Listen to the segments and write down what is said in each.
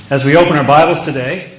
As we open our Bibles today,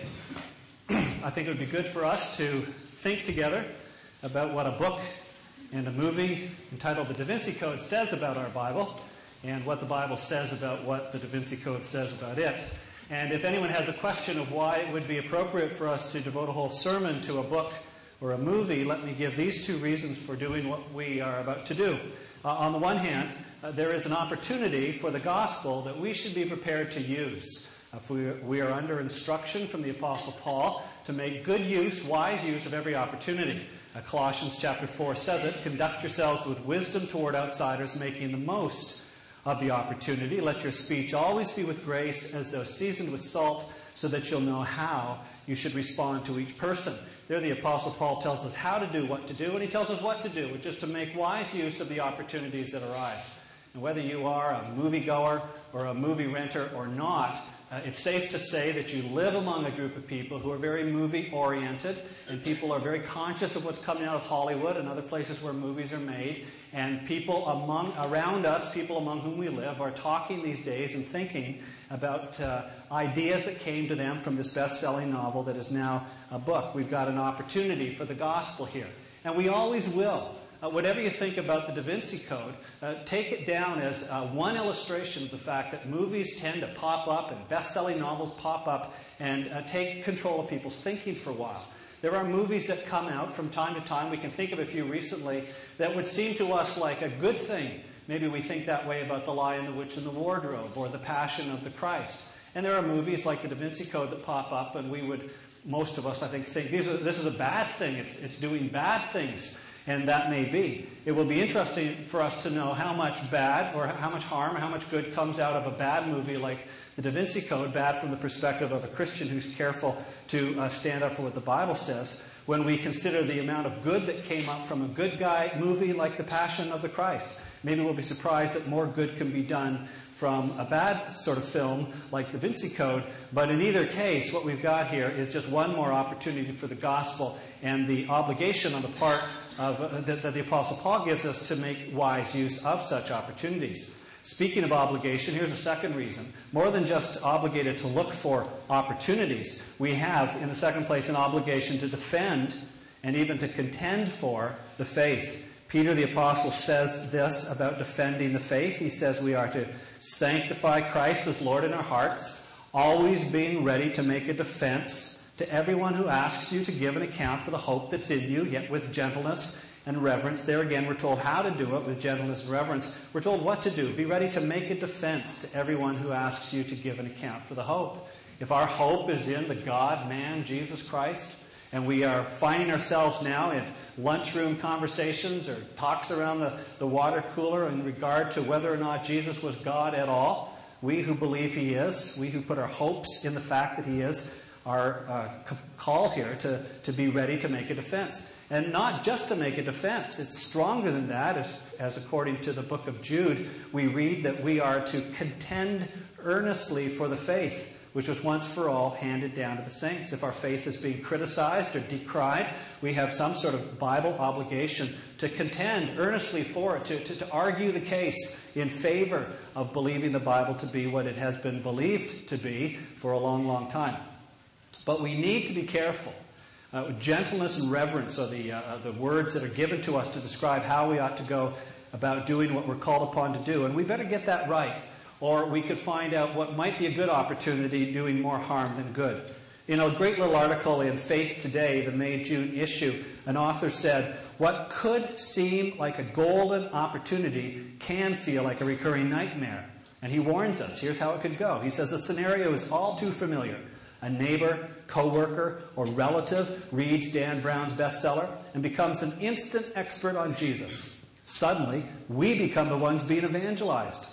I think it would be good for us to think together about what a book and a movie entitled The Da Vinci Code says about our Bible, and what the Bible says about what the Da Vinci Code says about it. And if anyone has a question of why it would be appropriate for us to devote a whole sermon to a book or a movie, let me give these two reasons for doing what we are about to do. On the one hand, there is an opportunity for the gospel that we should be prepared to use. We are under instruction from the Apostle Paul to make good use, wise use of every opportunity. Colossians chapter 4 says it, conduct yourselves with wisdom toward outsiders, making the most of the opportunity. Let your speech always be with grace, as though seasoned with salt, so that you'll know how you should respond to each person. There the Apostle Paul tells us how to do what to do, and he tells us what to do, which is to make wise use of the opportunities that arise. And whether you are a moviegoer or a movie renter or not, it's safe to say that you live among a group of people who are very movie-oriented, and people are very conscious of what's coming out of Hollywood and other places where movies are made. And people around us, people among whom we live, are talking these days and thinking about ideas that came to them from this best-selling novel that is now a book. We've got an opportunity for the gospel here, and we always will. Whatever you think about the Da Vinci Code, take it down as one illustration of the fact that movies tend to pop up and best-selling novels pop up and take control of people's thinking for a while. There are movies that come out from time to time. We can think of a few recently that would seem to us like a good thing. Maybe we think that way about The Lion, the Witch, and the Wardrobe, or The Passion of the Christ. And there are movies like the Da Vinci Code that pop up, and we would, most of us, I think this is a bad thing. It's doing bad things. And that may be. It will be interesting for us to know how much bad or how much harm or how much good comes out of a bad movie like the Da Vinci Code, bad from the perspective of a Christian who's careful to stand up for what the Bible says, when we consider the amount of good that came up from a good guy movie like The Passion of the Christ. Maybe we'll be surprised that more good can be done from a bad sort of film like Da Vinci Code. But in either case, what we've got here is just one more opportunity for the gospel and the obligation on the part that the Apostle Paul gives us to make wise use of such opportunities. Speaking of obligation, here's a second reason. More than just obligated to look for opportunities, we have, in the second place, an obligation to defend and even to contend for the faith. Peter the Apostle says this about defending the faith. He says we are to sanctify Christ as Lord in our hearts, always being ready to make a defense to everyone who asks you to give an account for the hope that's in you, yet with gentleness and reverence. There again, we're told how to do it with gentleness and reverence. We're told what to do. Be ready to make a defense to everyone who asks you to give an account for the hope. If our hope is in the God-man, Jesus Christ, and we are finding ourselves now in lunchroom conversations or talks around the water cooler in regard to whether or not Jesus was God at all, we who believe he is, we who put our hopes in the fact that he is, are called here to be ready to make a defense. And not just to make a defense. It's stronger than that. As according to the book of Jude, we read that we are to contend earnestly for the faith, which was once for all handed down to the saints. If our faith is being criticized or decried, we have some sort of Bible obligation to contend earnestly for it, to argue the case in favor of believing the Bible to be what it has been believed to be for a long, long time. But we need to be careful. Gentleness and reverence are the words that are given to us to describe how we ought to go about doing what we're called upon to do. And we better get that right, or we could find out what might be a good opportunity doing more harm than good. In a great little article in Faith Today, the May-June issue, an author said, what could seem like a golden opportunity can feel like a recurring nightmare. And he warns us. Here's how it could go. He says the scenario is all too familiar. A neighbor, co-worker, or relative reads Dan Brown's bestseller and becomes an instant expert on Jesus. Suddenly, we become the ones being evangelized.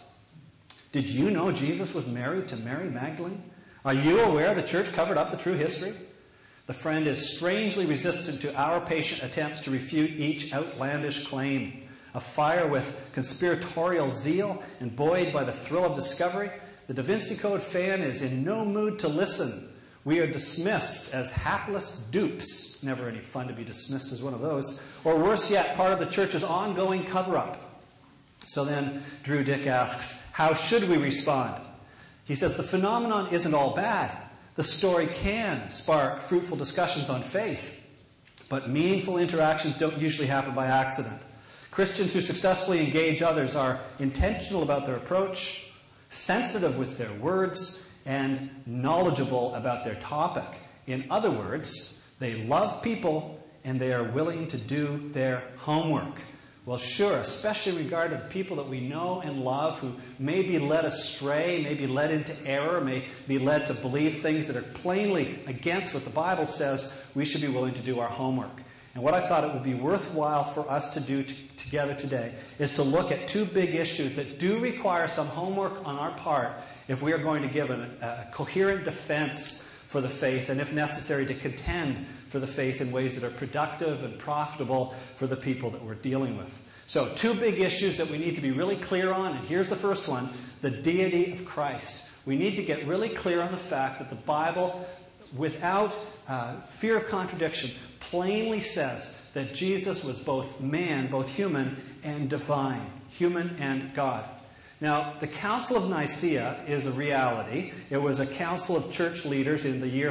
Did you know Jesus was married to Mary Magdalene? Are you aware the church covered up the true history? The friend is strangely resistant to our patient attempts to refute each outlandish claim. Afire with conspiratorial zeal and buoyed by the thrill of discovery, the Da Vinci Code fan is in no mood to listen. We are dismissed as hapless dupes. It's never any fun to be dismissed as one of those. Or worse yet, part of the church's ongoing cover-up. So then Drew Dick asks, how should we respond? He says the phenomenon isn't all bad. The story can spark fruitful discussions on faith, but meaningful interactions don't usually happen by accident. Christians who successfully engage others are intentional about their approach, sensitive with their words, and knowledgeable about their topic. In other words, they love people and they are willing to do their homework. Well, sure, especially in regard to the people that we know and love who may be led astray, may be led into error, may be led to believe things that are plainly against what the Bible says, we should be willing to do our homework. And what I thought it would be worthwhile for us to do together today is to look at two big issues that do require some homework on our part if we are going to give a coherent defense for the faith, and if necessary, to contend for the faith in ways that are productive and profitable for the people that we're dealing with. So, two big issues that we need to be really clear on, and here's the first one, the deity of Christ. We need to get really clear on the fact that the Bible, without fear of contradiction, plainly says that Jesus was both man, both human and divine, human and God. Now, the Council of Nicaea is a reality. It was a council of church leaders in the year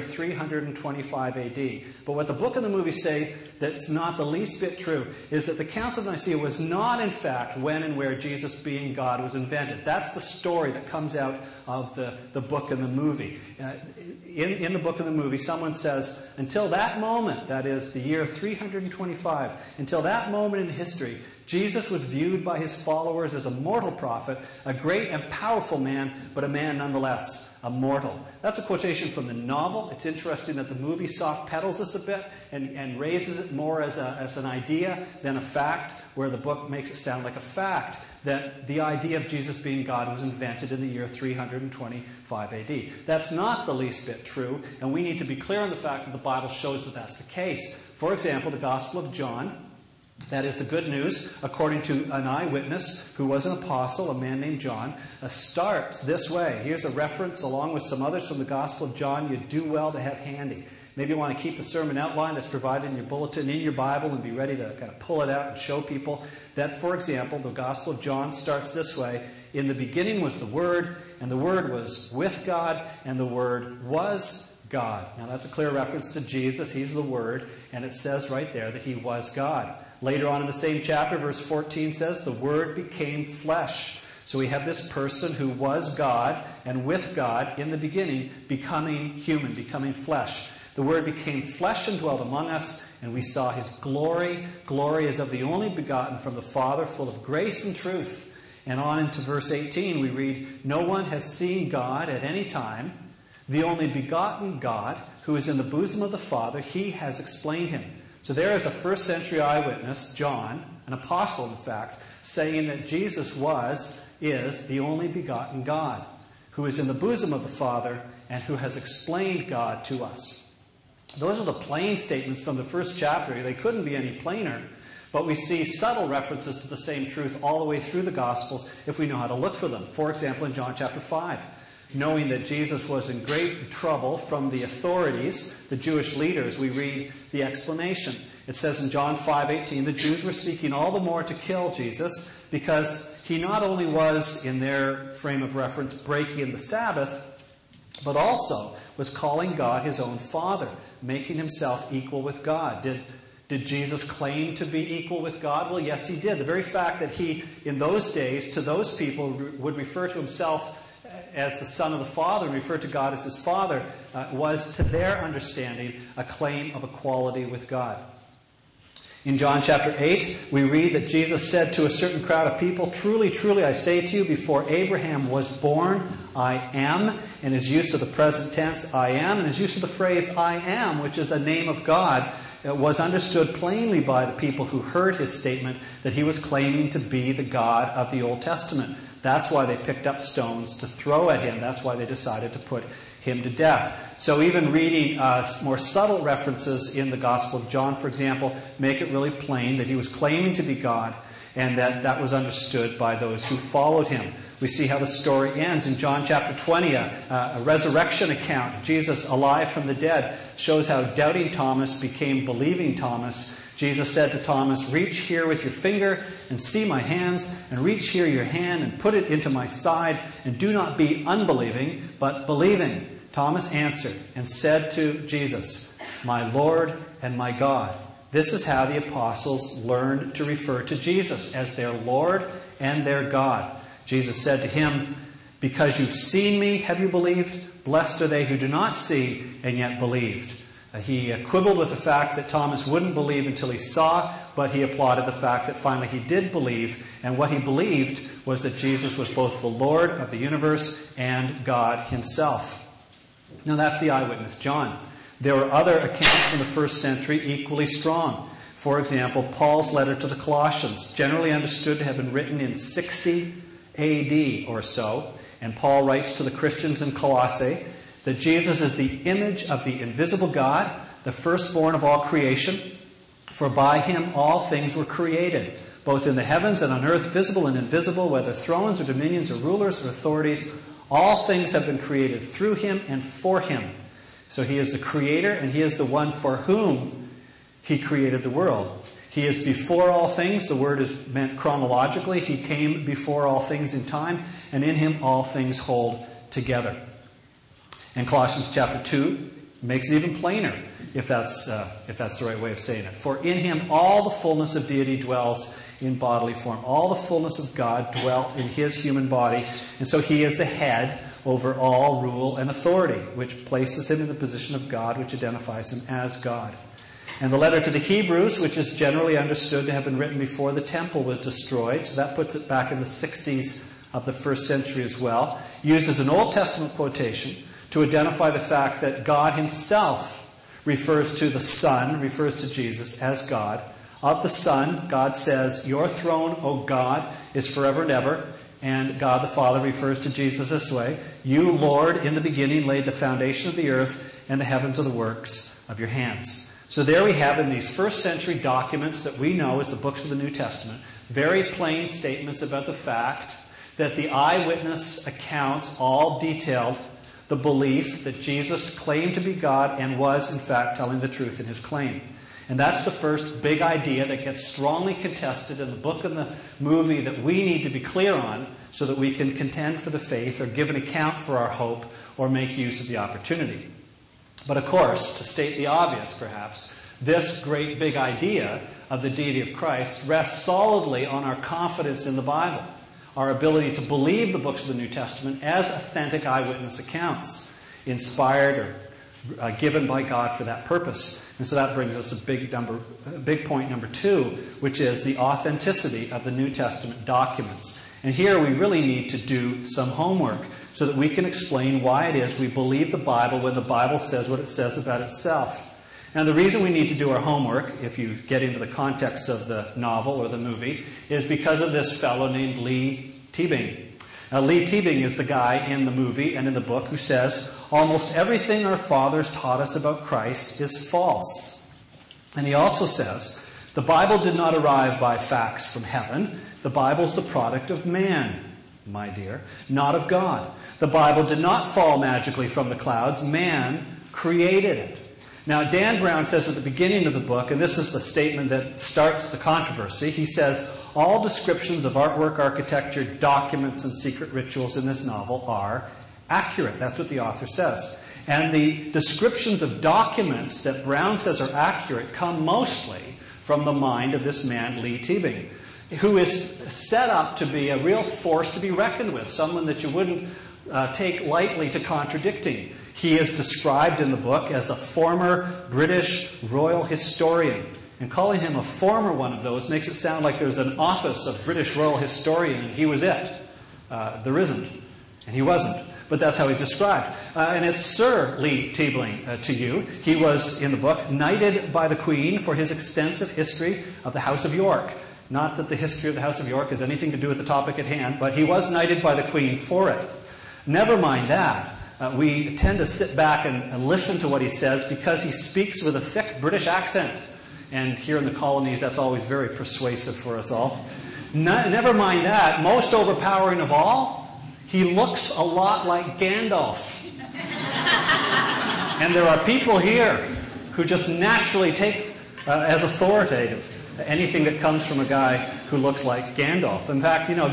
325 AD. But what the book and the movie say that's not the least bit true is that the Council of Nicaea was not, in fact, when and where Jesus being God was invented. That's the story that comes out of the book and the movie. In the book and the movie, someone says, until that moment, that is the year 325, until that moment in history, Jesus was viewed by his followers as a mortal prophet, a great and powerful man, but a man nonetheless, a mortal. That's a quotation from the novel. It's interesting that the movie soft pedals this a bit and raises it more as an idea than a fact, where the book makes it sound like a fact that the idea of Jesus being God was invented in the year 325 AD. That's not the least bit true, and we need to be clear on the fact that the Bible shows that that's the case. For example, the Gospel of John, that is the good news, according to an eyewitness who was an apostle, a man named John, starts this way. Here's a reference along with some others from the Gospel of John you'd do well to have handy. Maybe you want to keep the sermon outline that's provided in your bulletin in your Bible and be ready to kind of pull it out and show people that, for example, the Gospel of John starts this way. In the beginning was the Word, and the Word was with God, and the Word was God. Now that's a clear reference to Jesus. He's the Word, and it says right there that he was God. Later on in the same chapter, verse 14 says, the Word became flesh. So we have this person who was God and with God in the beginning, becoming human, becoming flesh. The Word became flesh and dwelt among us, and we saw his glory. Glory is of the only begotten from the Father, full of grace and truth. And on into verse 18, we read, no one has seen God at any time. The only begotten God, who is in the bosom of the Father, he has explained him. So there is a first century eyewitness, John, an apostle in fact, saying that Jesus is the only begotten God, who is in the bosom of the Father and who has explained God to us. Those are the plain statements from the first chapter. They couldn't be any plainer, but we see subtle references to the same truth all the way through the Gospels if we know how to look for them. For example, in John chapter 5. Knowing that Jesus was in great trouble from the authorities, the Jewish leaders, we read the explanation. It says in John 5:18, the Jews were seeking all the more to kill Jesus because he not only was, in their frame of reference, breaking the Sabbath, but also was calling God his own Father, making himself equal with God. Did Jesus claim to be equal with God? Well, yes, he did. The very fact that he, in those days, to those people, would refer to himself as the Son of the Father and refer to God as his Father was, to their understanding, a claim of equality with God. In John chapter 8, we read that Jesus said to a certain crowd of people, truly, truly, I say to you, before Abraham was born, I am. And his use of the present tense, I am, and his use of the phrase, I am, which is a name of God, was understood plainly by the people who heard his statement that he was claiming to be the God of the Old Testament. That's why they picked up stones to throw at him. That's why they decided to put him to death. So even reading more subtle references in the Gospel of John, for example, make it really plain that he was claiming to be God. and that was understood by those who followed him. We see how the story ends in John chapter 20, a resurrection account. Jesus, alive from the dead, shows how doubting Thomas became believing Thomas. Jesus said to Thomas, "Reach here with your finger and see my hands, and reach here your hand and put it into my side, and do not be unbelieving, but believing." Thomas answered and said to Jesus, "My Lord and my God." This is how the apostles learned to refer to Jesus, as their Lord and their God. Jesus said to him, "Because you've seen me, have you believed? Blessed are they who do not see and yet believed." He quibbled with the fact that Thomas wouldn't believe until he saw, but he applauded the fact that finally he did believe. And what he believed was that Jesus was both the Lord of the universe and God himself. Now that's the eyewitness John. There were other accounts from the first century equally strong. For example, Paul's letter to the Colossians, generally understood to have been written in 60 AD or so. And Paul writes to the Christians in Colossae that Jesus is the image of the invisible God, the firstborn of all creation. For by him all things were created, both in the heavens and on earth, visible and invisible, whether thrones or dominions or rulers or authorities. All things have been created through him and for him. So he is the creator, and he is the one for whom he created the world. He is before all things. The word is meant chronologically. He came before all things in time, and in him all things hold together. And Colossians chapter 2 makes it even plainer, if that's the right way of saying it. For in him all the fullness of deity dwells in bodily form. All the fullness of God dwelt in his human body, and so he is the head over all rule and authority, which places him in the position of God, which identifies him as God. And the letter to the Hebrews, which is generally understood to have been written before the temple was destroyed, so that puts it back in the 60s of the first century as well, uses an Old Testament quotation to identify the fact that God himself refers to the Son, refers to Jesus as God. Of the Son, God says, "Your throne, O God, is forever and ever." And God the Father refers to Jesus this way: "You, Lord, in the beginning laid the foundation of the earth, and the heavens are the works of your hands." So there we have in these first century documents that we know as the books of the New Testament, very plain statements about the fact that the eyewitness accounts all detailed the belief that Jesus claimed to be God and was, in fact, telling the truth in his claim. And that's the first big idea that gets strongly contested in the book and the movie that we need to be clear on so that we can contend for the faith or give an account for our hope or make use of the opportunity. But of course, to state the obvious perhaps, this great big idea of the deity of Christ rests solidly on our confidence in the Bible, our ability to believe the books of the New Testament as authentic eyewitness accounts, inspired or given by God for that purpose. And so that brings us to big point number 2, which is the authenticity of the New Testament documents. And here we really need to do some homework so that we can explain why it is we believe the Bible when the Bible says what it says about itself. Now, the reason we need to do our homework, if you get into the context of the novel or the movie, is because of this fellow named Lee Teabing. Now, Lee Teabing is the guy in the movie and in the book who says, "Almost everything our fathers taught us about Christ is false." And he also says, "The Bible did not arrive by facts from heaven. The Bible's the product of man, my dear, not of God. The Bible did not fall magically from the clouds. Man created it." Now, Dan Brown says at the beginning of the book, and this is the statement that starts the controversy, he says, "All descriptions of artwork, architecture, documents, and secret rituals in this novel are accurate." That's what the author says. And the descriptions of documents that Brown says are accurate come mostly from the mind of this man, Lee Teabing, who is set up to be a real force to be reckoned with, someone that you wouldn't take lightly to contradicting. He is described in the book as the former British royal historian. And calling him a former one of those makes it sound like there's an office of British royal historian and he was it. There isn't. And he wasn't. But that's how he's described. And it's Sir Lee Teabing to you. He was, in the book, knighted by the Queen for his extensive history of the House of York. Not that the history of the House of York has anything to do with the topic at hand, but he was knighted by the Queen for it. Never mind that. We tend to sit back and listen to what he says because he speaks with a thick British accent. And here in the colonies, that's always very persuasive for us all. Never mind that. Most overpowering of all, he looks a lot like Gandalf. And there are people here who just naturally take as authoritative anything that comes from a guy who looks like Gandalf. In fact, give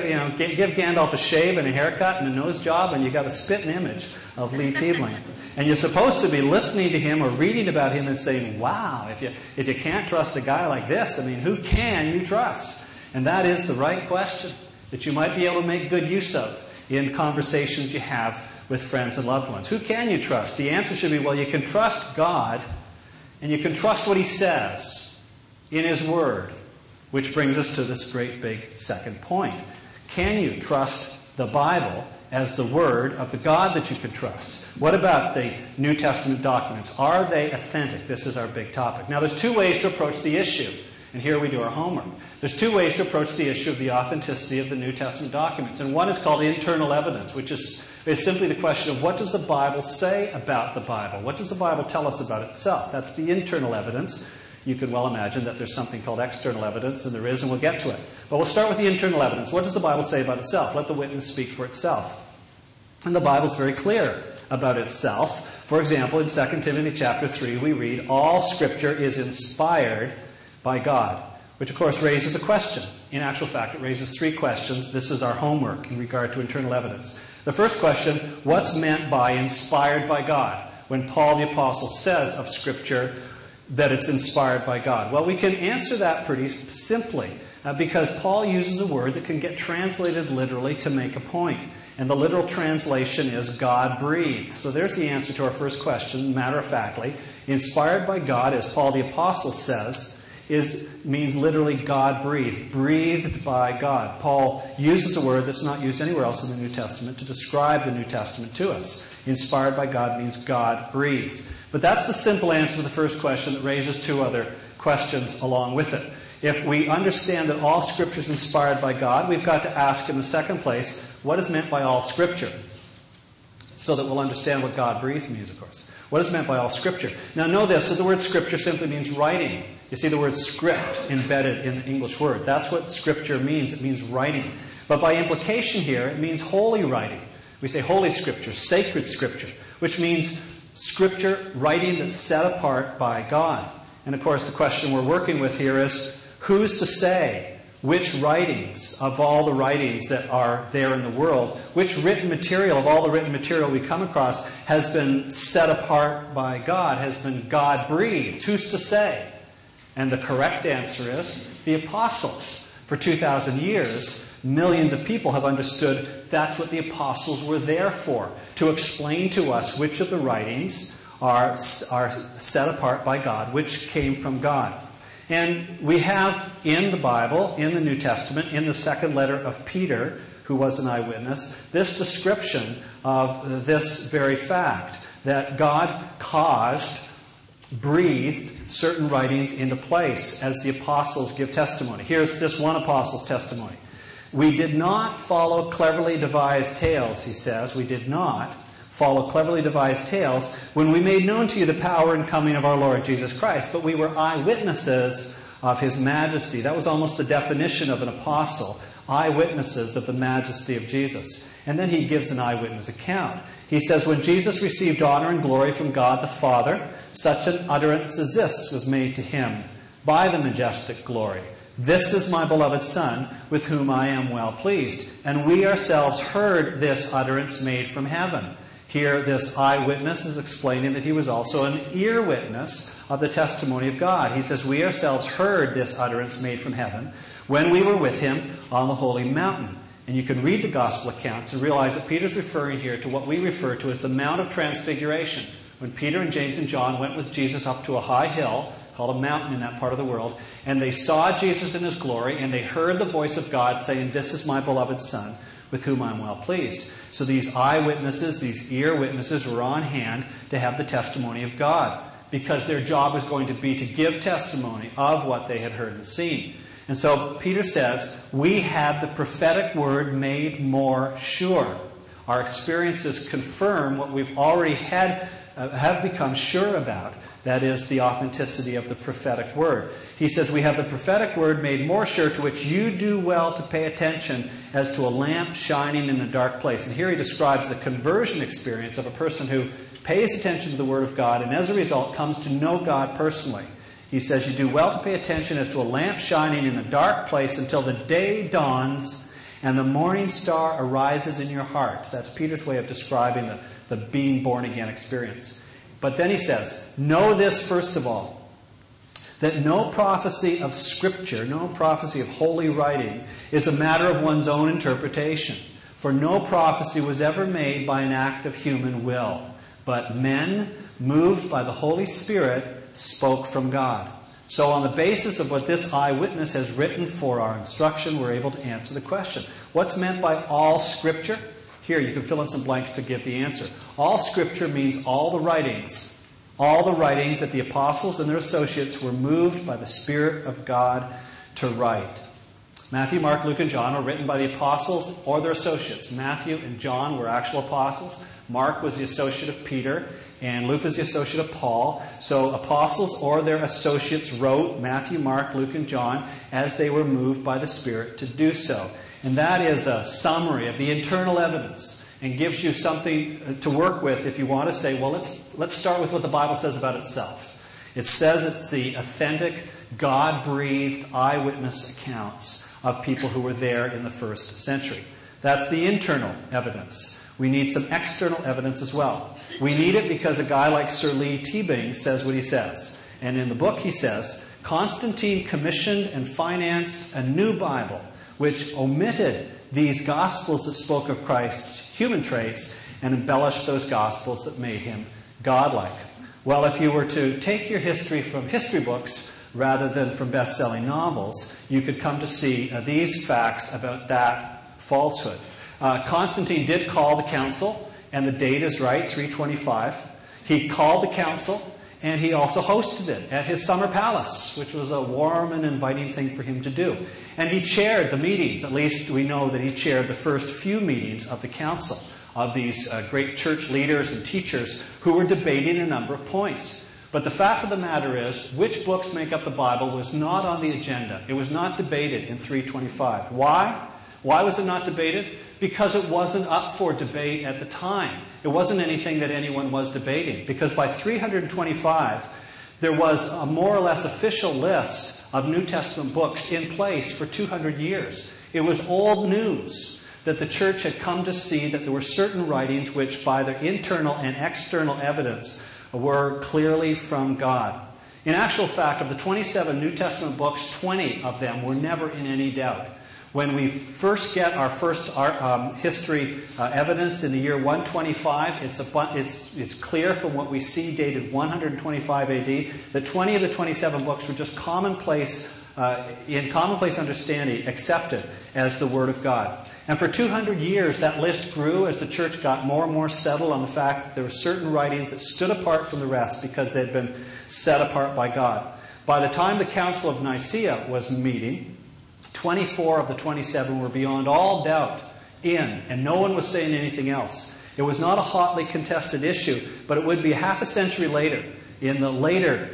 Gandalf a shave and a haircut and a nose job, and you got a spitting image of Lee Tiebling. And you're supposed to be listening to him or reading about him and saying, wow, if you can't trust a guy like this, I mean, who can you trust? And that is the right question that you might be able to make good use of in conversations you have with friends and loved ones. Who can you trust? The answer should be, well, you can trust God, and you can trust what he says in his word, which brings us to this great big second point. Can you trust the Bible as the word of the God that you can trust? What about the New Testament documents? Are they authentic? This is our big topic. Now, there's two ways to approach the issue, and here we do our homework. There's two ways to approach the issue of the authenticity of the New Testament documents, and one is called internal evidence, which is simply the question of what does the Bible say about the Bible? What does the Bible tell us about itself? That's the internal evidence. You can well imagine that there's something called external evidence, and there is, and we'll get to it. But we'll start with the internal evidence. What does the Bible say about itself? Let the witness speak for itself. And the Bible's very clear about itself. For example, in 2 Timothy chapter 3, we read, all Scripture is inspired by God, which of course raises a question. In actual fact, it raises three questions. This is our homework in regard to internal evidence. The first question, what's meant by inspired by God? When Paul the Apostle says of Scripture that it's inspired by God. Well, we can answer that pretty simply because Paul uses a word that can get translated literally to make a point. And the literal translation is God-breathed. So there's the answer to our first question, matter-of-factly. Inspired by God, as Paul the Apostle says, means literally God-breathed, breathed by God. Paul uses a word that's not used anywhere else in the New Testament to describe the New Testament to us. Inspired by God means God-breathed. But that's the simple answer to the first question that raises two other questions along with it. If we understand that all Scripture is inspired by God, we've got to ask in the second place, what is meant by all Scripture? So that we'll understand what God-breathed means, of course. What is meant by all Scripture? Now know this, so the word Scripture simply means writing. You see the word script embedded in the English word. That's what Scripture means. It means writing. But by implication here, it means holy writing. We say Holy Scripture, sacred Scripture, which means Scripture, writing that's set apart by God. And of course, the question we're working with here is, who's to say which writings of all the writings that are there in the world, which written material of all the written material we come across has been set apart by God, has been God-breathed? Who's to say? And the correct answer is the apostles. For 2,000 years, millions of people have understood that's what the apostles were there for, to explain to us which of the writings are set apart by God, which came from God. And we have in the Bible, in the New Testament, in the second letter of Peter, who was an eyewitness, this description of this very fact, that God breathed certain writings into place as the apostles give testimony. Here's this one apostle's testimony. We did not follow cleverly devised tales, he says. We did not follow cleverly devised tales when we made known to you the power and coming of our Lord Jesus Christ, but we were eyewitnesses of his majesty. That was almost the definition of an apostle, eyewitnesses of the majesty of Jesus. And then he gives an eyewitness account. He says, when Jesus received honor and glory from God the Father, such an utterance as this was made to him by the majestic glory. This is my beloved Son, with whom I am well pleased. And we ourselves heard this utterance made from heaven. Here, this eyewitness is explaining that he was also an ear witness of the testimony of God. He says, we ourselves heard this utterance made from heaven when we were with him on the holy mountain. And you can read the gospel accounts and realize that Peter's referring here to what we refer to as the Mount of Transfiguration. When Peter and James and John went with Jesus up to a high hill, called a mountain in that part of the world, and they saw Jesus in his glory, and they heard the voice of God saying, this is my beloved Son, with whom I am well pleased. So these eyewitnesses, these ear witnesses were on hand to have the testimony of God, because their job was going to be to give testimony of what they had heard and seen. And so Peter says, we had the prophetic word made more sure. Our experiences confirm what we've already have become sure about, That is the authenticity of the prophetic word. He says, we have the prophetic word made more sure, to which you do well to pay attention as to a lamp shining in a dark place. And here he describes the conversion experience of a person who pays attention to the word of God and as a result comes to know God personally. He says, you do well to pay attention as to a lamp shining in a dark place until the day dawns and the morning star arises in your heart. That's Peter's way of describing the being born again experience. But then he says, know this first of all, that no prophecy of Scripture, no prophecy of holy writing, is a matter of one's own interpretation. For no prophecy was ever made by an act of human will, but men, moved by the Holy Spirit, spoke from God. So on the basis of what this eyewitness has written for our instruction, we're able to answer the question. What's meant by all Scripture? Here, you can fill in some blanks to get the answer. All Scripture means all the writings that the apostles and their associates were moved by the Spirit of God to write. Matthew, Mark, Luke, and John were written by the apostles or their associates. Matthew and John were actual apostles. Mark was the associate of Peter, and Luke was the associate of Paul. So apostles or their associates wrote Matthew, Mark, Luke, and John as they were moved by the Spirit to do so. And that is a summary of the internal evidence and gives you something to work with if you want to say, well, let's start with what the Bible says about itself. It says it's the authentic, God-breathed eyewitness accounts of people who were there in the first century. That's the internal evidence. We need some external evidence as well. We need it because a guy like Sir Lee Teabing says what he says. And in the book he says, Constantine commissioned and financed a new Bible which omitted these Gospels that spoke of Christ's human traits and embellished those Gospels that made him godlike. Well, if you were to take your history from history books rather than from best-selling novels, you could come to see these facts about that falsehood. Constantine did call the council, and the date is right, 325. He called the council, and he also hosted it at his summer palace, which was a warm and inviting thing for him to do. And he chaired the meetings. At least we know that he chaired the first few meetings of the council, of these great church leaders and teachers who were debating a number of points. But the fact of the matter is, which books make up the Bible was not on the agenda. It was not debated in 325. Why? Why was it not debated? Because it wasn't up for debate at the time. It wasn't anything that anyone was debating. Because by 325, there was a more or less official list of New Testament books in place for 200 years. It was old news that the church had come to see that there were certain writings which, by their internal and external evidence, were clearly from God. In actual fact, of the 27 New Testament books, 20 of them were never in any doubt. When we first get our first history evidence in the year 125, it's clear from what we see dated 125 AD that 20 of the 27 books were just commonplace, in commonplace understanding, accepted as the Word of God. And for 200 years, that list grew as the church got more and more settled on the fact that there were certain writings that stood apart from the rest because they'd been set apart by God. By the time the Council of Nicaea was meeting, 24 of the 27 were beyond all doubt in, and no one was saying anything else. It was not a hotly contested issue, but it would be half a century later, in the later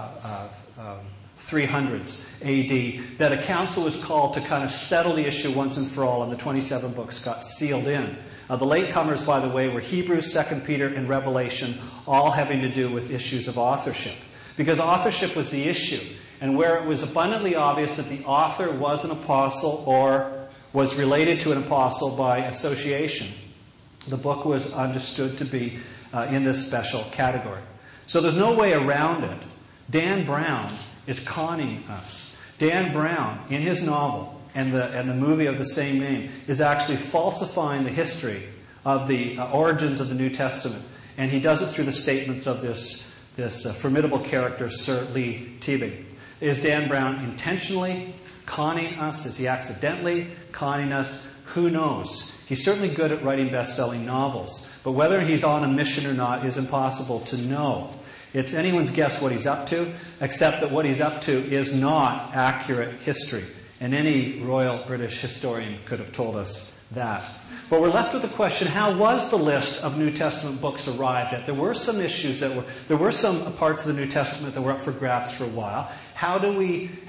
300s AD, that a council was called to kind of settle the issue once and for all, and the 27 books got sealed in. The latecomers, by the way, were Hebrews, 2 Peter, and Revelation, all having to do with issues of authorship. Because authorship was the issue. And where it was abundantly obvious that the author was an apostle or was related to an apostle by association, the book was understood to be in this special category. So there's no way around it. Dan Brown is conning us. Dan Brown, in his novel and the movie of the same name, is actually falsifying the history of the origins of the New Testament. And he does it through the statements of this formidable character, Sir Lee Teabing. Is Dan Brown intentionally conning us? Is he accidentally conning us? Who knows? He's certainly good at writing best-selling novels. But whether he's on a mission or not is impossible to know. It's anyone's guess what he's up to, except that what he's up to is not accurate history. And any Royal British historian could have told us that. But we're left with the question, how was the list of New Testament books arrived at? There were some issues there were some parts of the New Testament that were up for grabs for a while. How did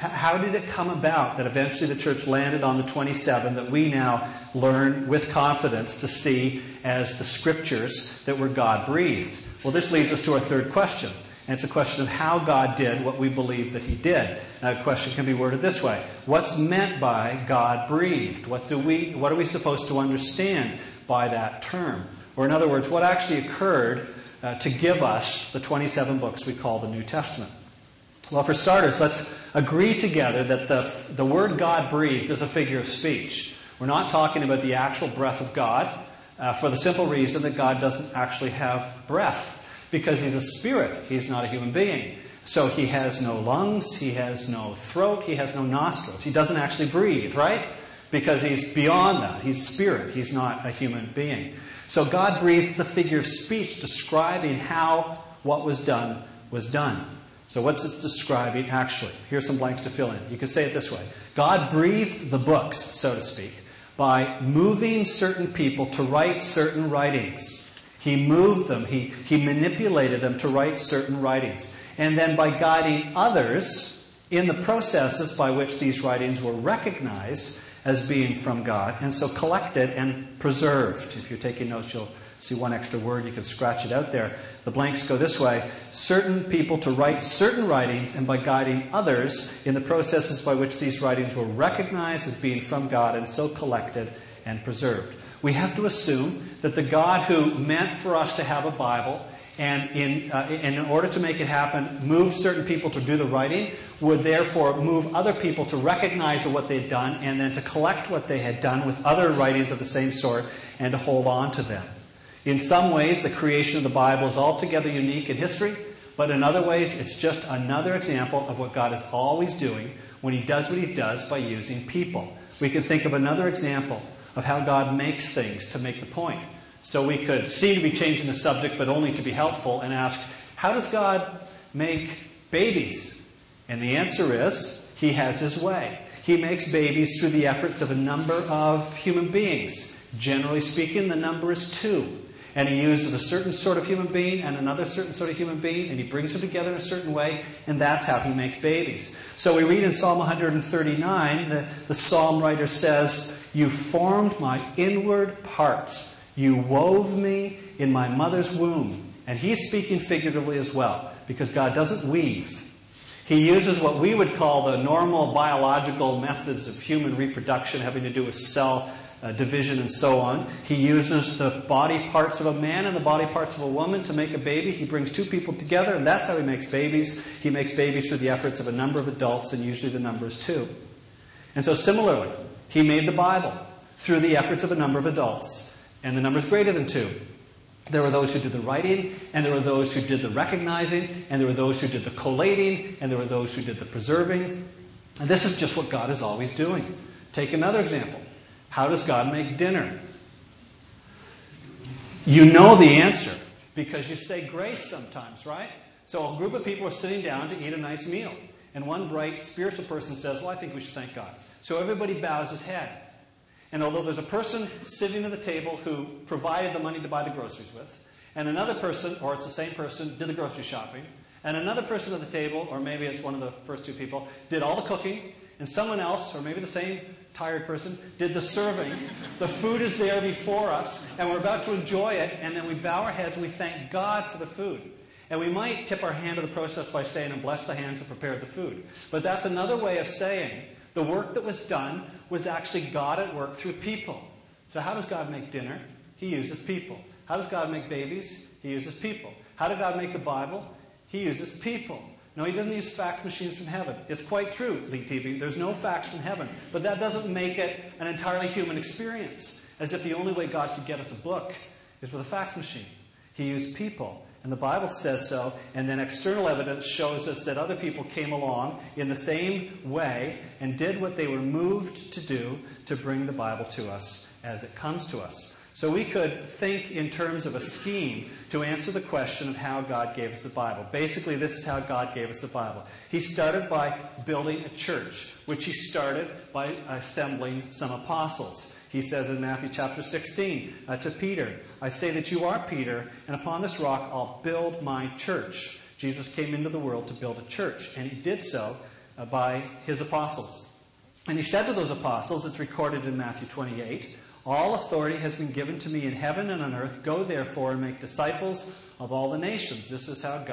it come about that eventually the church landed on the 27 that we now learn with confidence to see as the scriptures that were God-breathed? Well, this leads us to our third question. And it's a question of how God did what we believe that he did. Now, the question can be worded this way. What's meant by God-breathed? What are we supposed to understand by that term? Or in other words, what actually occurred to give us the 27 books we call the New Testament? Well, for starters, let's agree together that the word God-breathed is a figure of speech. We're not talking about the actual breath of God for the simple reason that God doesn't actually have breath. Because he's a spirit. He's not a human being. So he has no lungs. He has no throat. He has no nostrils. He doesn't actually breathe, right? Because he's beyond that. He's spirit. He's not a human being. So God breathes the figure of speech describing how what was done was done. So what's it describing actually? Here's some blanks to fill in. You could say it this way. God breathed the books, so to speak, by moving certain people to write certain writings. He moved them. He manipulated them to write certain writings. And then by guiding others in the processes by which these writings were recognized as being from God, and so collected and preserved. If you're taking notes, you'll see one extra word. You can scratch it out there. The blanks go this way. Certain people to write certain writings, and by guiding others in the processes by which these writings were recognized as being from God, and so collected and preserved. We have to assume that the God who meant for us to have a Bible and in order to make it happen, moved certain people to do the writing, would therefore move other people to recognize what they'd done and then to collect what they had done with other writings of the same sort and to hold on to them. In some ways, the creation of the Bible is altogether unique in history, but in other ways, it's just another example of what God is always doing when he does what he does by using people. We can think of another example of how God makes things to make the point. So we could seem to be changing the subject, but only to be helpful, and ask, how does God make babies? And the answer is, he has his way. He makes babies through the efforts of a number of human beings. Generally speaking, the number is 2. And he uses a certain sort of human being and another certain sort of human being, and he brings them together in a certain way, and that's how he makes babies. So we read in Psalm 139, the psalm writer says, "You formed my inward parts. You wove me in my mother's womb." And he's speaking figuratively as well, because God doesn't weave. He uses what we would call the normal biological methods of human reproduction having to do with cell division and so on. He uses the body parts of a man and the body parts of a woman to make a baby. He brings 2 people together, and that's how he makes babies. He makes babies through the efforts of a number of adults, and usually the number is 2. And so similarly, he made the Bible through the efforts of a number of adults, and the number is greater than 2. There were those who did the writing, and there were those who did the recognizing, and there were those who did the collating, and there were those who did the preserving. And this is just what God is always doing. Take another example. How does God make dinner? You know the answer because you say grace sometimes, right? So a group of people are sitting down to eat a nice meal. And one bright spiritual person says, well, I think we should thank God. So everybody bows his head. And although there's a person sitting at the table who provided the money to buy the groceries with, and another person, or it's the same person, did the grocery shopping, and another person at the table, or maybe it's one of the first 2 people, did all the cooking, and someone else, or maybe the same tired person, did the serving. The food is there before us, and we're about to enjoy it, and then we bow our heads and we thank God for the food. And we might tip our hand to the process by saying, and bless the hands that prepared the food. But that's another way of saying the work that was done was actually God at work through people. So how does God make dinner? He uses people. How does God make babies? He uses people. How did God make the Bible? He uses people. No, he doesn't use fax machines from heaven. It's quite true, Lee TV. There's no fax from heaven. But that doesn't make it an entirely human experience, as if the only way God could get us a book is with a fax machine. He used people. And the Bible says so. And then external evidence shows us that other people came along in the same way and did what they were moved to do to bring the Bible to us as it comes to us. So we could think in terms of a scheme to answer the question of how God gave us the Bible. Basically, this is how God gave us the Bible. He started by building a church, which he started by assembling some apostles. He says in Matthew chapter 16 to Peter, I say that you are Peter, and upon this rock I'll build my church. Jesus came into the world to build a church, and he did so by his apostles. And he said to those apostles, it's recorded in Matthew 28, all authority has been given to me in heaven and on earth. Go therefore and make disciples of all the nations. This is how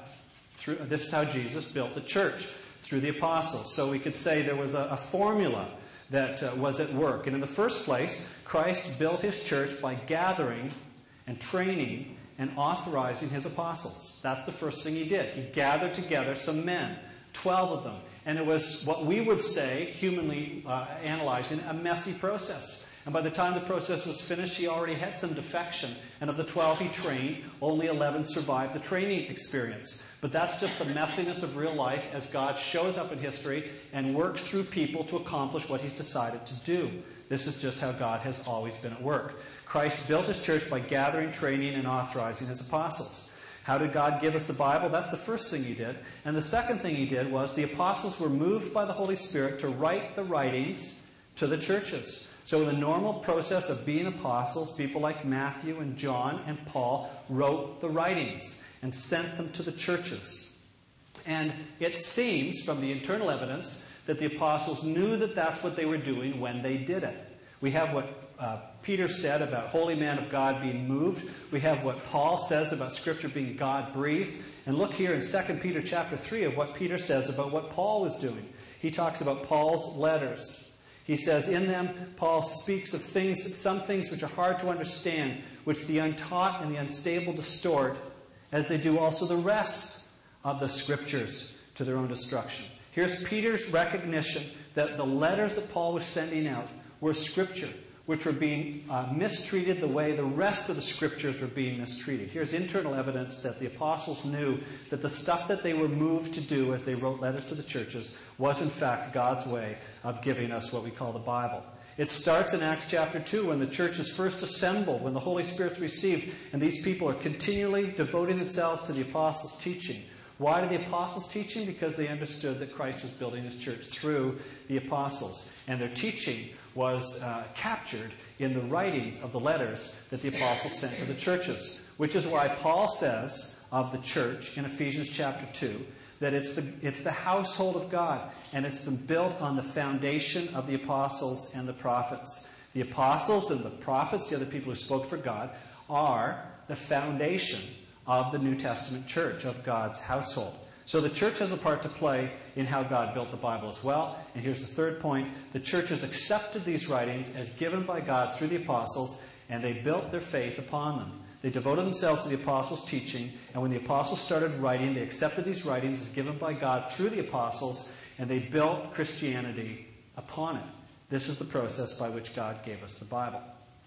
Jesus built the church, through the apostles. So we could say there was a formula that was at work. And in the first place, Christ built his church by gathering and training and authorizing his apostles. That's the first thing he did. He gathered together some men, 12 of them. And it was what we would say, humanly analyzing, a messy process. And by the time the process was finished, he already had some defection. And of the 12 he trained, only 11 survived the training experience. But that's just the messiness of real life as God shows up in history and works through people to accomplish what he's decided to do. This is just how God has always been at work. Christ built his church by gathering, training, and authorizing his apostles. How did God give us the Bible? That's the first thing he did. And the second thing he did was the apostles were moved by the Holy Spirit to write the writings to the churches. So in the normal process of being apostles, people like Matthew and John and Paul wrote the writings and sent them to the churches. And it seems from the internal evidence that the apostles knew that that's what they were doing when they did it. We have what Peter said about holy man of God being moved. We have what Paul says about Scripture being God-breathed. And look here in 2 Peter chapter 3 of what Peter says about what Paul was doing. He talks about Paul's letters. He says, in them, Paul speaks of some things which are hard to understand, which the untaught and the unstable distort, as they do also the rest of the Scriptures to their own destruction. Here's Peter's recognition that the letters that Paul was sending out were Scripture, which were being mistreated the way the rest of the Scriptures were being mistreated. Here's internal evidence that the apostles knew that the stuff that they were moved to do as they wrote letters to the churches was in fact God's way of giving us what we call the Bible. It starts in Acts chapter 2 when the church is first assembled, when the Holy Spirit's received, and these people are continually devoting themselves to the apostles' teaching. Why did the apostles teaching? Because they understood that Christ was building his church through the apostles. And their teaching was captured in the writings of the letters that the apostles sent to the churches. Which is why Paul says of the church in Ephesians chapter 2 that it's the household of God, and it's been built on the foundation of the apostles and the prophets. The apostles and the prophets, the other people who spoke for God, are the foundation of the New Testament church, of God's household. So the church has a part to play in how God built the Bible as well. And here's the third point. The church has accepted these writings as given by God through the apostles, and they built their faith upon them. They devoted themselves to the apostles' teaching, and when the apostles started writing, they accepted these writings as given by God through the apostles, and they built Christianity upon it. This is the process by which God gave us the Bible.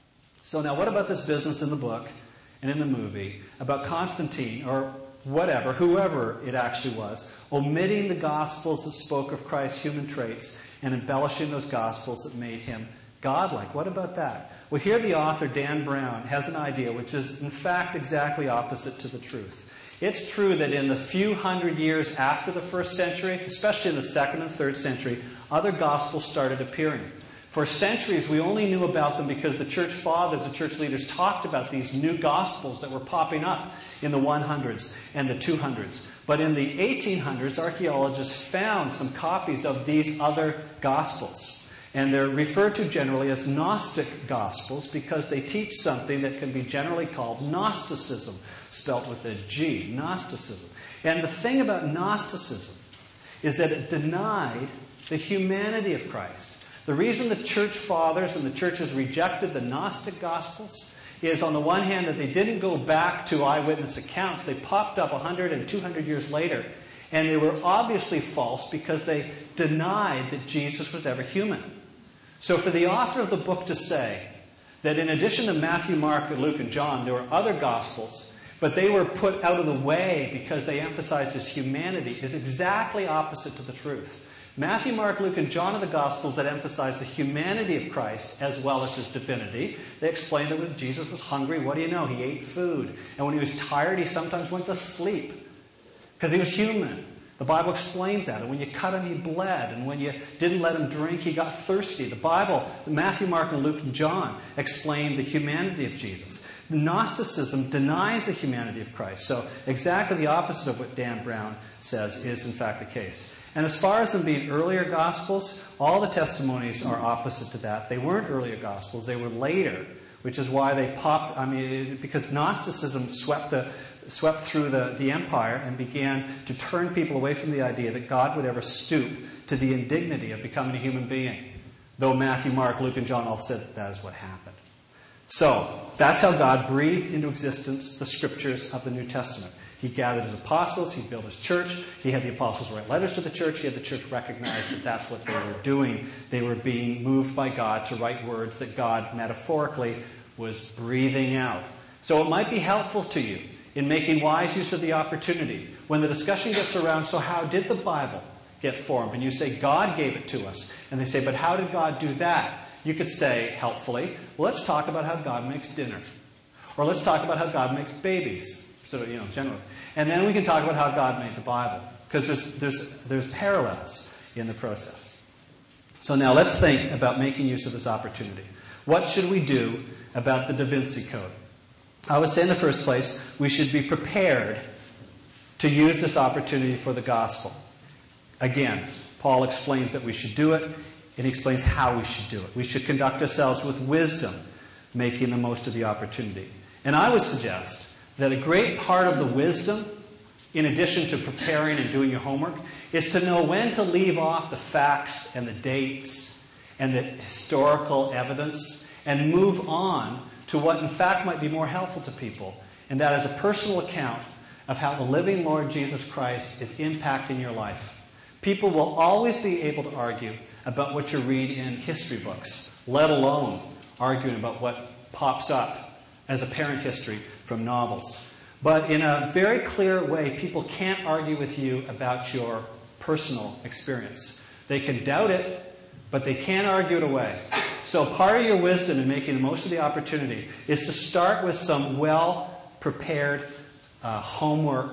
So now what about this business in the book and in the movie about Constantine, or whatever, whoever it actually was, omitting the Gospels that spoke of Christ's human traits and embellishing those Gospels that made him godlike? What about that? Well, here the author, Dan Brown, has an idea which is, in fact, exactly opposite to the truth. It's true that in the few hundred years after the first century, especially in the second and third century, other Gospels started appearing. For centuries, we only knew about them because the church fathers, the church leaders, talked about these new Gospels that were popping up in the 100s and the 200s. But in the 1800s, archaeologists found some copies of these other Gospels. And they're referred to generally as Gnostic Gospels because they teach something that can be generally called Gnosticism, spelt with a G, Gnosticism. And the thing about Gnosticism is that it denied the humanity of Christ. The reason the church fathers and the churches rejected the Gnostic Gospels is, on the one hand, that they didn't go back to eyewitness accounts. They popped up 100 and 200 years later, and they were obviously false because they denied that Jesus was ever human. So for the author of the book to say that in addition to Matthew, Mark, Luke, and John, there were other Gospels, but they were put out of the way because they emphasized his humanity, is exactly opposite to the truth. Matthew, Mark, Luke, and John are the Gospels that emphasize the humanity of Christ as well as his divinity. They explain that when Jesus was hungry, what do you know? He ate food. And when he was tired, he sometimes went to sleep because he was human. The Bible explains that. And when you cut him, he bled. And when you didn't let him drink, he got thirsty. The Bible, Matthew, Mark, and Luke, and John explain the humanity of Jesus. Gnosticism denies the humanity of Christ. So exactly the opposite of what Dan Brown says is in fact the case. And as far as them being earlier Gospels, all the testimonies are opposite to that. They weren't earlier Gospels. They were later, which is why they because Gnosticism swept through the empire and began to turn people away from the idea that God would ever stoop to the indignity of becoming a human being. Though Matthew, Mark, Luke, and John all said that is what happened. So, that's how God breathed into existence the scriptures of the New Testament. He gathered his apostles, he built his church, he had the apostles write letters to the church, he had the church recognize that that's what they were doing. They were being moved by God to write words that God, metaphorically, was breathing out. So it might be helpful to you in making wise use of the opportunity. When the discussion gets around, so how did the Bible get formed? And you say, God gave it to us. And they say, but how did God do that? You could say, helpfully, well, let's talk about how God makes dinner. Or let's talk about how God makes babies. So, generally. And then we can talk about how God made the Bible. Because there's parallels in the process. So now let's think about making use of this opportunity. What should we do about the Da Vinci Code? I would say in the first place, we should be prepared to use this opportunity for the gospel. Again, Paul explains that we should do it, and he explains how we should do it. We should conduct ourselves with wisdom, making the most of the opportunity. And I would suggest that a great part of the wisdom, in addition to preparing and doing your homework, is to know when to leave off the facts and the dates and the historical evidence and move on to what in fact might be more helpful to people. And that is a personal account of how the living Lord Jesus Christ is impacting your life. People will always be able to argue about what you read in history books, let alone arguing about what pops up as apparent history from novels. But in a very clear way, people can't argue with you about your personal experience. They can doubt it, but they can't argue it away. So part of your wisdom in making the most of the opportunity is to start with some well-prepared homework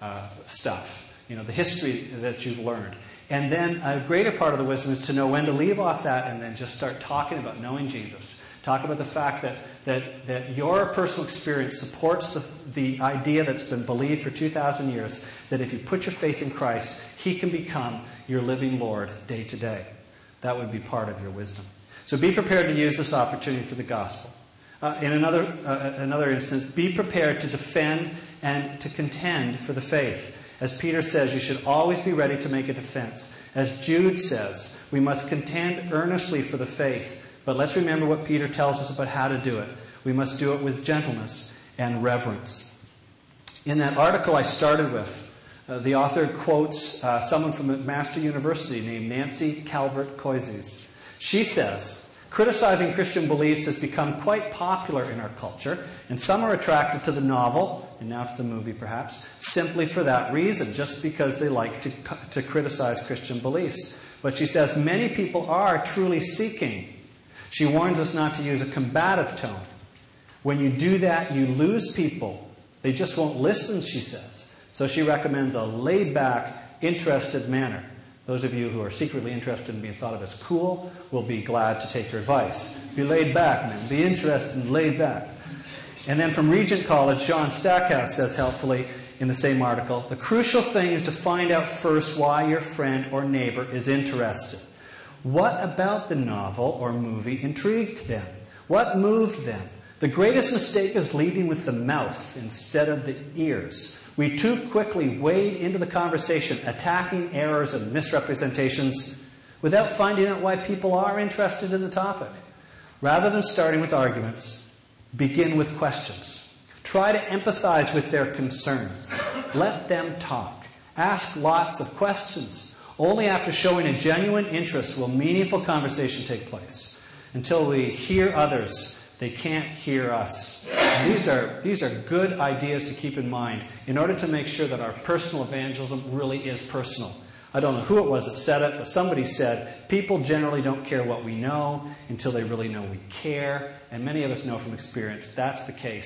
stuff, the history that you've learned. And then a greater part of the wisdom is to know when to leave off that and then just start talking about knowing Jesus. Talk about the fact that your personal experience supports the idea that's been believed for 2,000 years, that if you put your faith in Christ, he can become your living Lord day to day. That would be part of your wisdom. So be prepared to use this opportunity for the gospel. In another instance, be prepared to defend and to contend for the faith. As Peter says, you should always be ready to make a defense. As Jude says, we must contend earnestly for the faith. But let's remember what Peter tells us about how to do it. We must do it with gentleness and reverence. In that article I started with, the author quotes someone from McMaster University named Nancy Calvert-Coises. She says, criticizing Christian beliefs has become quite popular in our culture, and some are attracted to the novel, and now to the movie perhaps, simply for that reason, just because they like to criticize Christian beliefs. But she says many people are truly seeking. She warns us not to use a combative tone. When you do that, you lose people. They just won't listen, she says. So she recommends a laid-back, interested manner. Those of you who are secretly interested in being thought of as cool will be glad to take her advice. Be laid back, man. Be interested and laid back. And then from Regent College, John Stackhouse says helpfully in the same article, the crucial thing is to find out first why your friend or neighbor is interested. What about the novel or movie intrigued them? What moved them? The greatest mistake is leading with the mouth instead of the ears. We too quickly wade into the conversation, attacking errors and misrepresentations without finding out why people are interested in the topic. Rather than starting with arguments, begin with questions. Try to empathize with their concerns. Let them talk. Ask lots of questions. Only after showing a genuine interest will meaningful conversation take place. Until we hear others, they can't hear us. And these are good ideas to keep in mind in order to make sure that our personal evangelism really is personal. I don't know who it was that said it, but somebody said, people generally don't care what we know until they really know we care. And many of us know from experience that's the case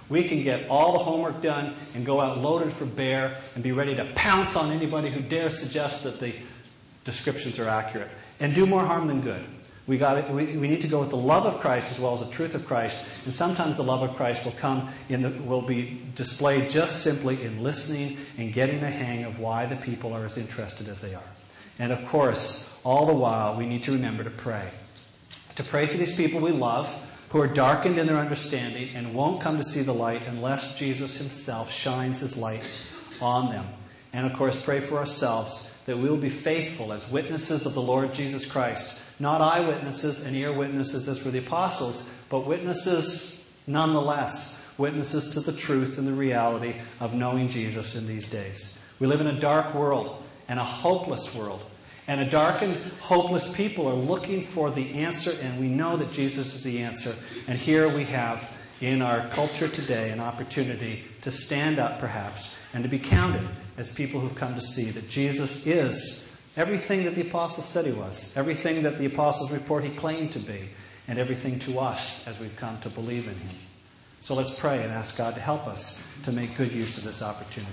We can get all the homework done and go out loaded for bear and be ready to pounce on anybody who dares suggest that the descriptions are accurate and do more harm than good. We need to go with the love of Christ as well as the truth of Christ. And sometimes the love of Christ will be displayed just simply in listening and getting a hang of why the people are as interested as they are. And of course, all the while, we need to remember to pray. To pray for these people we love, who are darkened in their understanding and won't come to see the light unless Jesus himself shines his light on them. And of course, pray for ourselves that we will be faithful as witnesses of the Lord Jesus Christ. Not eyewitnesses and ear witnesses as were the apostles, but witnesses nonetheless. Witnesses to the truth and the reality of knowing Jesus in these days. We live in a dark world and a hopeless world. And a darkened, hopeless people are looking for the answer, and we know that Jesus is the answer. And here we have, in our culture today, an opportunity to stand up, perhaps, and to be counted as people who've come to see that Jesus is everything that the apostles said he was, everything that the apostles report he claimed to be, and everything to us as we've come to believe in him. So let's pray and ask God to help us to make good use of this opportunity.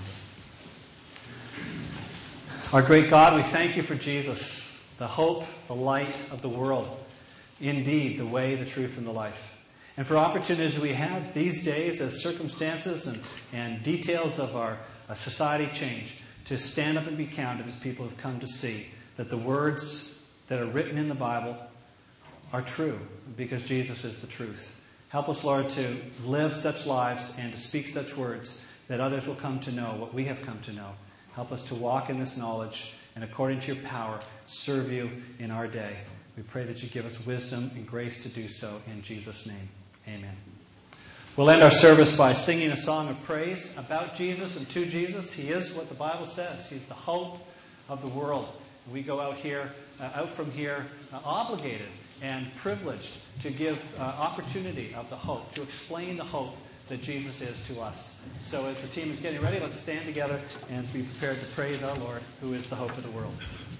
Our great God, we thank you for Jesus, the hope, the light of the world. Indeed, the way, the truth, and the life. And for opportunities we have these days as circumstances and details of our society change, to stand up and be counted as people who have come to see that the words that are written in the Bible are true because Jesus is the truth. Help us, Lord, to live such lives and to speak such words that others will come to know what we have come to know. Help us to walk in this knowledge and, according to your power, serve you in our day. We pray that you give us wisdom and grace to do so in Jesus' name. Amen. We'll end our service by singing a song of praise about Jesus and to Jesus. He is what the Bible says. He's the hope of the world. We go out from here, obligated and privileged to give opportunity of the hope, to explain the hope that Jesus is to us. So as the team is getting ready, let's stand together and be prepared to praise our Lord, who is the hope of the world.